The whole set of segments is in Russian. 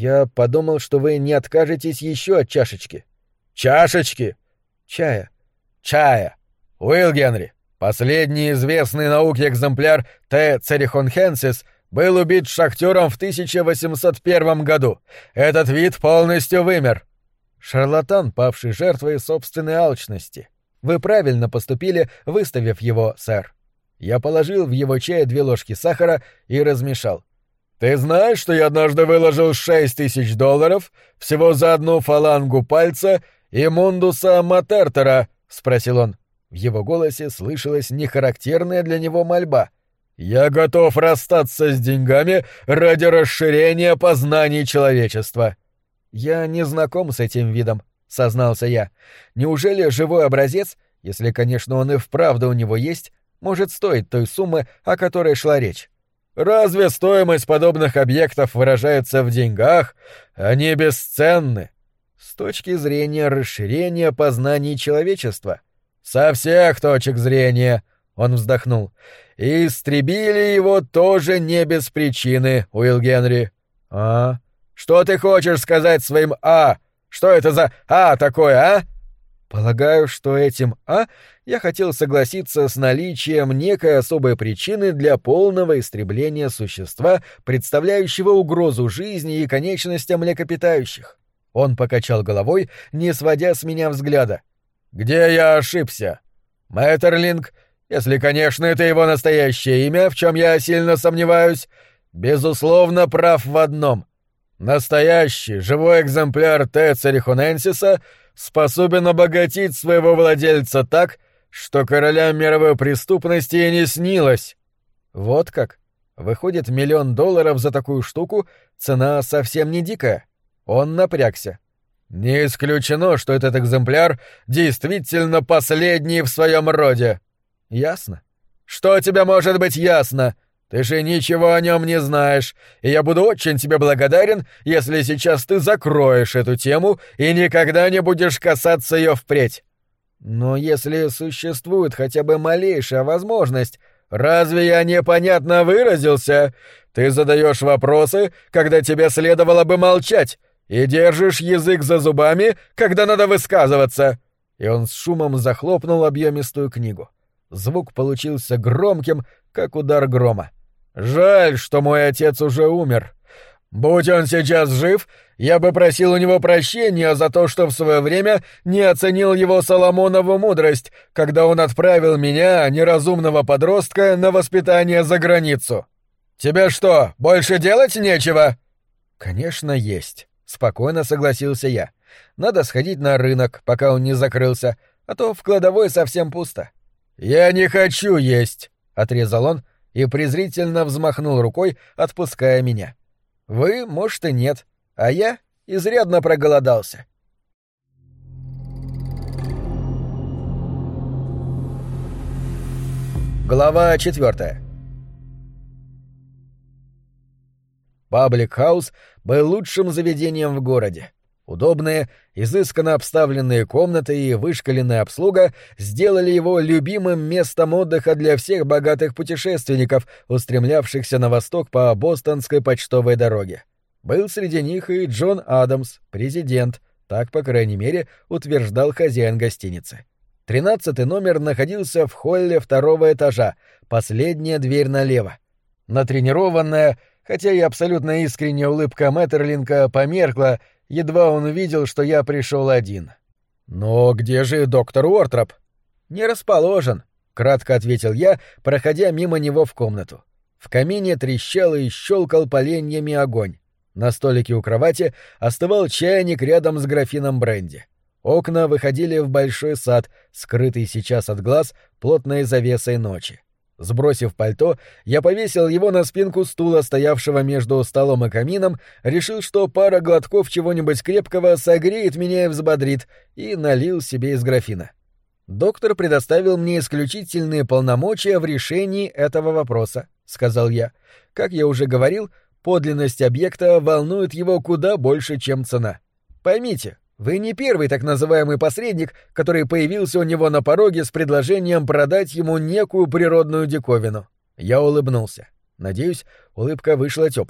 Я подумал, что вы не откажетесь еще от чашечки. Чашечки? Чая. Чая. Уилл Генри, последний известный науке экземпляр Т. церихонхенсис был убит шахтером в 1801 году. Этот вид полностью вымер. Шарлатан, павший жертвой собственной алчности. Вы правильно поступили, выставив его, сэр. Я положил в его чай 2 ложки сахара и размешал. «Ты знаешь, что я однажды выложил $6000 всего за одну фалангу пальца и мундуса Матертера?» — спросил он. В его голосе слышалась нехарактерная для него мольба. «Я готов расстаться с деньгами ради расширения познаний человечества». «Я не знаком с этим видом», — сознался я. «Неужели живой образец, если, конечно, он и вправду у него есть, может стоить той суммы, о которой шла речь?» «Разве стоимость подобных объектов выражается в деньгах? Они бесценны». «С точки зрения расширения познаний человечества». «Со всех точек зрения», — он вздохнул. «И истребили его тоже не без причины, Уилл Генри». «А? Что ты хочешь сказать своим «а»? Что это за «а» такое, а?» Полагаю, что этим «а» я хотел согласиться с наличием некой особой причины для полного истребления существа, представляющего угрозу жизни и конечностям млекопитающих. Он покачал головой, не сводя с меня взгляда. «Где я ошибся? Мэттерлинг, если, конечно, это его настоящее имя, в чем я сильно сомневаюсь, безусловно, прав в одном. Настоящий, живой экземпляр Т. церихоненсиса способен обогатить своего владельца так, что королям мировой преступности и не снилось». «Вот как? Выходит, $1 миллион за такую штуку, цена совсем не дикая». Он напрягся. «Не исключено, что этот экземпляр действительно последний в своем роде». «Ясно». «Что тебе может быть ясно? Ты же ничего о нем не знаешь, и я буду очень тебе благодарен, если сейчас ты закроешь эту тему и никогда не будешь касаться ее впредь». «Но если существует хотя бы малейшая возможность...» «Разве я непонятно выразился? Ты задаешь вопросы, когда тебе следовало бы молчать, и держишь язык за зубами, когда надо высказываться». И он с шумом захлопнул объемистую книгу. Звук получился громким, как удар грома. «Жаль, что мой отец уже умер. Будь он сейчас жив, я бы просил у него прощения за то, что в свое время не оценил его Соломонову мудрость, когда он отправил меня, неразумного подростка, на воспитание за границу. Тебе что, больше делать нечего?» «Конечно, есть», — спокойно согласился я. «Надо сходить на рынок, пока он не закрылся, а то в кладовой совсем пусто». «Я не хочу есть», — отрезал он и презрительно взмахнул рукой, отпуская меня. «Вы, может, и нет, а я изрядно проголодался». Глава 4. Паблик-хаус был лучшим заведением в городе. Удобные, изысканно обставленные комнаты и вышкаленная обслуга сделали его любимым местом отдыха для всех богатых путешественников, устремлявшихся на восток по Бостонской почтовой дороге. Был среди них и Джон Адамс, президент, так, по крайней мере, утверждал хозяин гостиницы. 13-й номер находился в холле 2-го этажа, последняя дверь налево. Натренированная, хотя и абсолютно искренняя улыбка Мэттерлинка померкла, едва он увидел, что я пришел один. «Но где же доктор Уортроп?» «Не расположен», — кратко ответил я, проходя мимо него в комнату. В камине трещал и щелкал поленьями огонь. На столике у кровати остывал чайник рядом с графином бренди. Окна выходили в большой сад, скрытый сейчас от глаз плотной завесой ночи. Сбросив пальто, я повесил его на спинку стула, стоявшего между столом и камином, решил, что пара глотков чего-нибудь крепкого согреет меня и взбодрит, и налил себе из графина. «Доктор предоставил мне исключительные полномочия в решении этого вопроса», — сказал я. «Как я уже говорил, подлинность объекта волнует его куда больше, чем цена. Поймите, вы не первый так называемый посредник, который появился у него на пороге с предложением продать ему некую природную диковину». Я улыбнулся. Надеюсь, улыбка вышла теплой.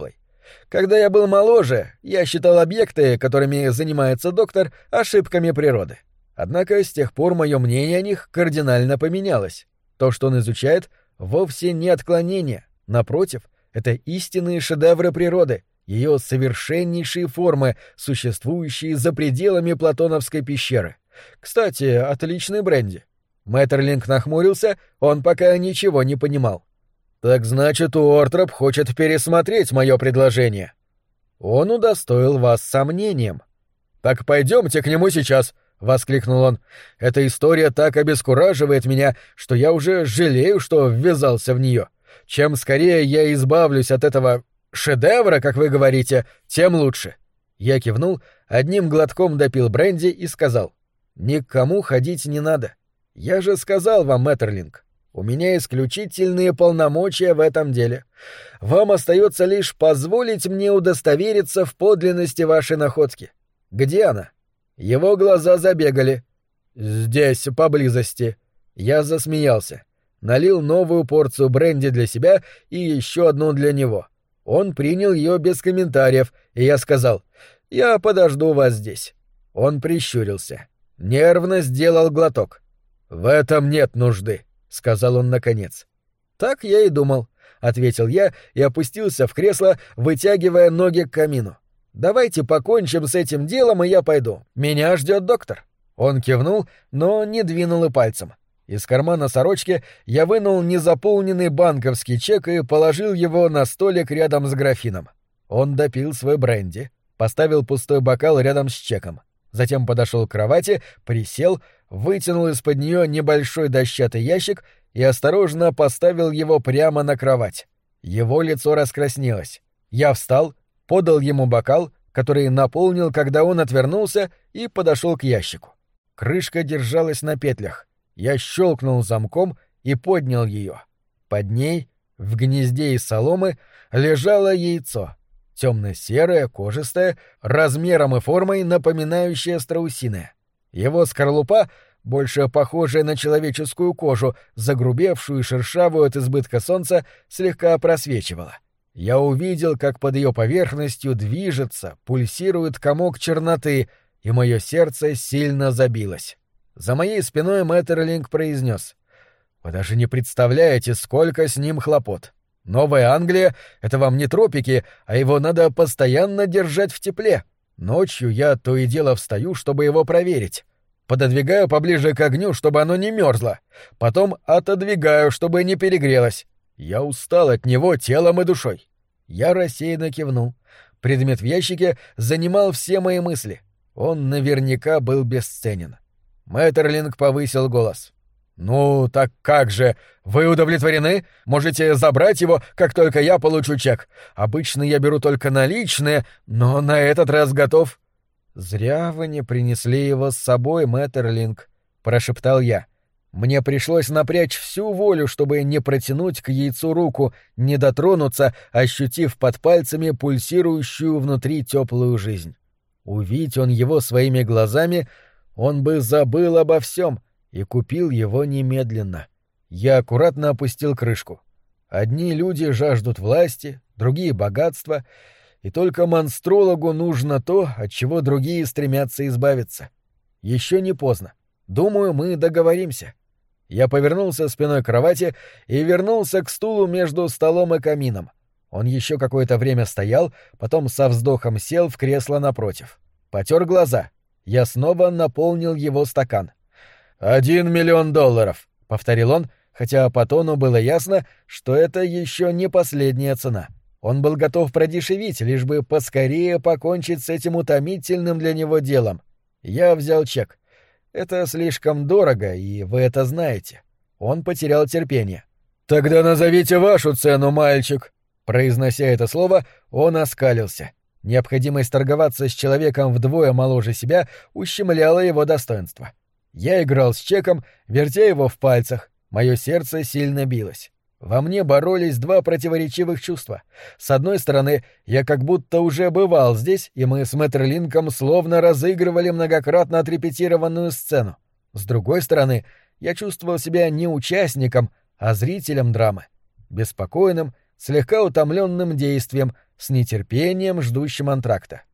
Когда я был моложе, я считал объекты, которыми занимается доктор, ошибками природы. Однако с тех пор мое мнение о них кардинально поменялось. То, что он изучает, вовсе не отклонение. Напротив, это истинные шедевры природы, ее совершеннейшие формы, существующие за пределами Платоновской пещеры. Кстати, отличный бренди. Мэттерлинг нахмурился, он пока ничего не понимал. «Так значит, Уортроп хочет пересмотреть мое предложение». «Он удостоил вас сомнением». «Так пойдемте к нему сейчас», — воскликнул он. «Эта история так обескураживает меня, что я уже жалею, что ввязался в нее. Чем скорее я избавлюсь от этого шедевра, как вы говорите, тем лучше». Я кивнул, одним глотком допил бренди и сказал: «Ни к кому ходить не надо. Я же сказал вам, Мэттерлинг, у меня исключительные полномочия в этом деле. Вам остается лишь позволить мне удостовериться в подлинности вашей находки. Где она?» Его глаза забегали. «Здесь, поблизости». Я засмеялся. Налил новую порцию бренди для себя и еще одну для него. Он принял ее без комментариев, и я сказал: «Я подожду вас здесь». Он прищурился. Нервно сделал глоток. «В этом нет нужды», — сказал он наконец. «Так я и думал», — ответил я и опустился в кресло, вытягивая ноги к камину. «Давайте покончим с этим делом, и я пойду. Меня ждет доктор». Он кивнул, но не двинул и пальцем. Из кармана сорочки я вынул незаполненный банковский чек и положил его на столик рядом с графином. Он допил свой бренди, поставил пустой бокал рядом с чеком. Затем подошел к кровати, присел, вытянул из-под нее небольшой дощатый ящик и осторожно поставил его прямо на кровать. Его лицо раскраснелось. Я встал, подал ему бокал, который наполнил, когда он отвернулся, и подошел к ящику. Крышка держалась на петлях. Я щелкнул замком и поднял ее. Под ней, в гнезде из соломы, лежало яйцо. Темно-серое, кожистое, размером и формой напоминающее страусиное. Его скорлупа, больше похожая на человеческую кожу, загрубевшую и шершавую от избытка солнца, слегка просвечивала. Я увидел, как под ее поверхностью движется, пульсирует комок черноты, и мое сердце сильно забилось. За моей спиной Мэттерлинг произнес: «Вы даже не представляете, сколько с ним хлопот. Новая Англия — это вам не тропики, а его надо постоянно держать в тепле. Ночью я то и дело встаю, чтобы его проверить. Пододвигаю поближе к огню, чтобы оно не мерзло. Потом отодвигаю, чтобы не перегрелось. Я устал от него телом и душой». Я рассеянно кивнул. Предмет в ящике занимал все мои мысли. Он наверняка был бесценен. Мэттерлинг повысил голос. «Ну, так как же? Вы удовлетворены? Можете забрать его, как только я получу чек. Обычно я беру только наличные, но на этот раз готов». «Зря вы не принесли его с собой, Мэттерлинг», — прошептал я. Мне пришлось напрячь всю волю, чтобы не протянуть к яйцу руку, не дотронуться, ощутив под пальцами пульсирующую внутри теплую жизнь. Увидь он его своими глазами, он бы забыл обо всем и купил его немедленно. Я аккуратно опустил крышку. Одни люди жаждут власти, другие — богатства, и только монстрологу нужно то, от чего другие стремятся избавиться. Еще не поздно. Думаю, мы договоримся. Я повернулся спиной к кровати и вернулся к стулу между столом и камином. Он еще какое-то время стоял, потом со вздохом сел в кресло напротив. Потер глаза. Я снова наполнил его стакан. $1 миллион, — повторил он, хотя по тону было ясно, что это еще не последняя цена. Он был готов продешевить, лишь бы поскорее покончить с этим утомительным для него делом. Я взял чек. Это слишком дорого, и вы это знаете. Он потерял терпение. «Тогда назовите вашу цену, мальчик». Произнося это слово, он оскалился. Необходимость торговаться с человеком вдвое моложе себя ущемляла его достоинство. Я играл с чеком, вертя его в пальцах. Мое сердце сильно билось. Во мне боролись два противоречивых чувства. С одной стороны, я как будто уже бывал здесь, и мы с Мэттерлинком словно разыгрывали многократно отрепетированную сцену. С другой стороны, я чувствовал себя не участником, а зрителем драмы. Беспокойным, слегка утомленным действием, с нетерпением ждущим антракта.